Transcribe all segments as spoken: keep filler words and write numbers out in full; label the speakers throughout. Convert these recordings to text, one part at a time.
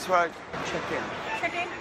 Speaker 1: right. Check in.
Speaker 2: Check in.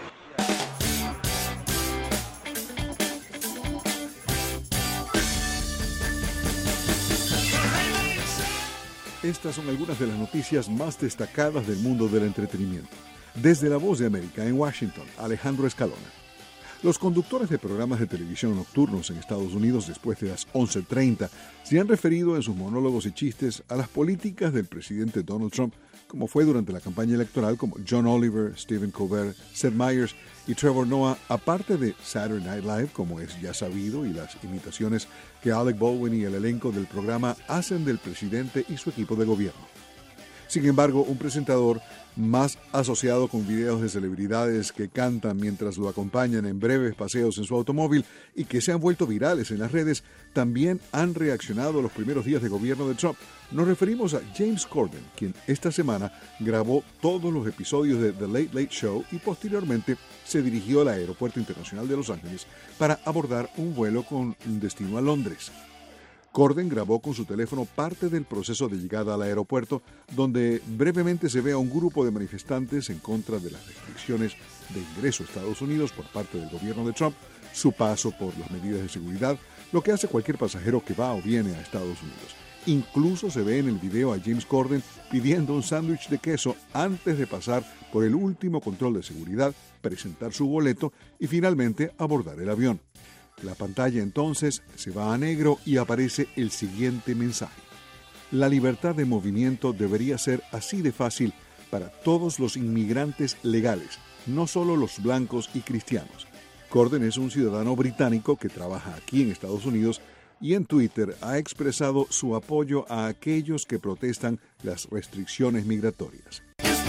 Speaker 3: Estas son algunas de las noticias más destacadas del mundo del entretenimiento. Desde La Voz de América en Washington, Alejandro Escalona. Los conductores de programas de televisión nocturnos en Estados Unidos después de las once treinta se han referido en sus monólogos y chistes a las políticas del presidente Donald Trump, como fue durante la campaña electoral, como John Oliver, Stephen Colbert, Seth Meyers y Trevor Noah, aparte de Saturday Night Live, como es ya sabido, y las imitaciones que Alec Baldwin y el elenco del programa hacen del presidente y su equipo de gobierno. Sin embargo, un presentador más asociado con videos de celebridades que cantan mientras lo acompañan en breves paseos en su automóvil y que se han vuelto virales en las redes, también han reaccionado a los primeros días de gobierno de Trump. Nos referimos a James Corden, quien esta semana grabó todos los episodios de The Late Late Show y posteriormente se dirigió al Aeropuerto Internacional de Los Ángeles para abordar un vuelo con destino a Londres. Corden grabó con su teléfono parte del proceso de llegada al aeropuerto, donde brevemente se ve a un grupo de manifestantes en contra de las restricciones de ingreso a Estados Unidos por parte del gobierno de Trump, su paso por las medidas de seguridad, lo que hace cualquier pasajero que va o viene a Estados Unidos. Incluso se ve en el video a James Corden pidiendo un sándwich de queso antes de pasar por el último control de seguridad, presentar su boleto y finalmente abordar el avión. La pantalla entonces se va a negro y aparece el siguiente mensaje. La libertad de movimiento debería ser así de fácil para todos los inmigrantes legales, no solo los blancos y cristianos. Corden es un ciudadano británico que trabaja aquí en Estados Unidos y en Twitter ha expresado su apoyo a aquellos que protestan las restricciones migratorias.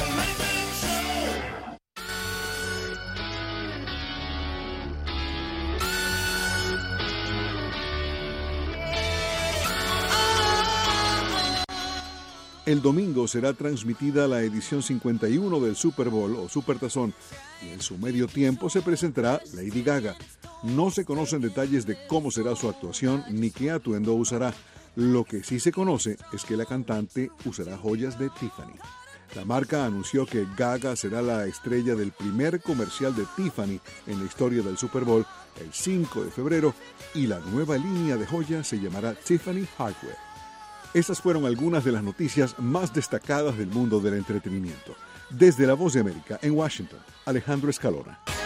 Speaker 3: El domingo será transmitida la edición cincuenta y uno del Super Bowl o Supertazón y en su medio tiempo se presentará Lady Gaga. No se conocen detalles de cómo será su actuación ni qué atuendo usará. Lo que sí se conoce es que la cantante usará joyas de Tiffany. La marca anunció que Gaga será la estrella del primer comercial de Tiffany en la historia del Super Bowl el cinco de febrero y la nueva línea de joyas se llamará Tiffany Hardware. Estas fueron algunas de las noticias más destacadas del mundo del entretenimiento. Desde La Voz de América, en Washington, Alejandro Escalona.